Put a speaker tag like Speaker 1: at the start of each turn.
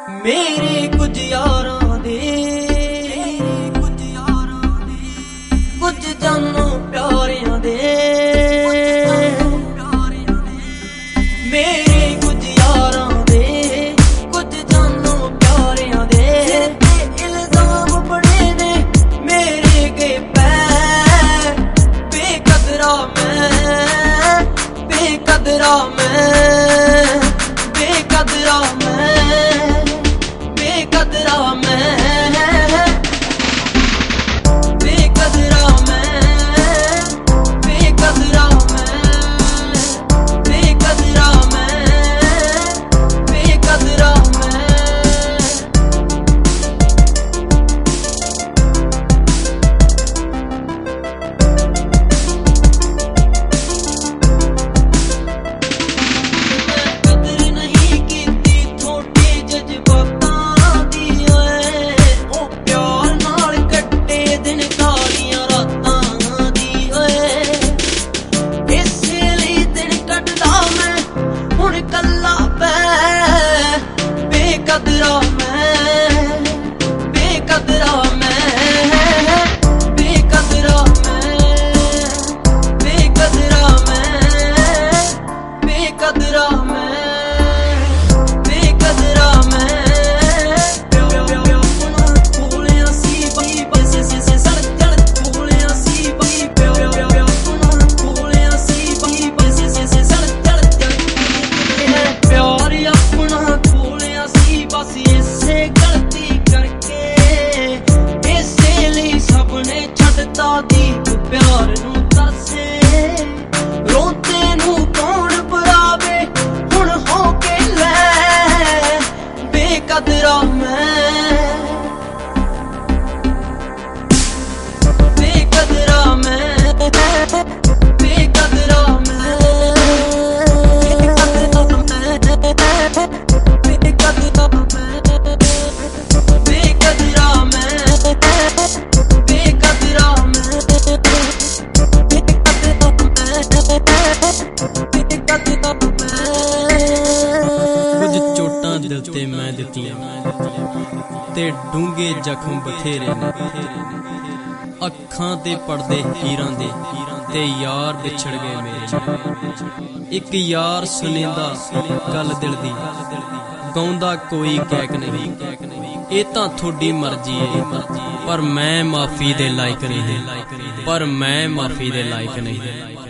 Speaker 1: मेरे कुछ यारां दे कुछ जानों प्यारियां दे मेरे कुछ यारां दे कुछ जानों प्यारियां दे इल्जाम बड़े ने मेरे के पैर बेकदरा मैं बेकदरा मैं बेकदरा मैं बेकदरा मैं बेकदरा मैं बेकदरा मैं बेकदरा मैं बेकदरा मैं बेकदरा मैं बेकदरा मैं बेकदरा मैं बेकदरा मैं बेकदरा मैं बेकदरा मैं फूलियां सी बई बस से सड़क फूलियां सी बई फूलियां सी बई बस से सड़क प्यार अपना फूलियां सी बस इसे गलती करके इसे लिए सबने छड्डता दीप प्यार नू दसे रोते नू कौन परावे हुण हो के ले बेकदरा मैं बेकदरा मैं बेकदरा मैं कुछ चोटां दिल ते मैं दित्तियां ते डूंगे जख्म बथेरे ने अखां ते पड़दे हीरां दे ते यार बिछड़ गए मेरे एक यार सुनेंदा गल दिल दी गाउंदा कोई कैक नहीं ये तां थोड़ी मर्जी है पर मैं माफी दे लायक नहीं पर मैं माफी दे लायक नहीं।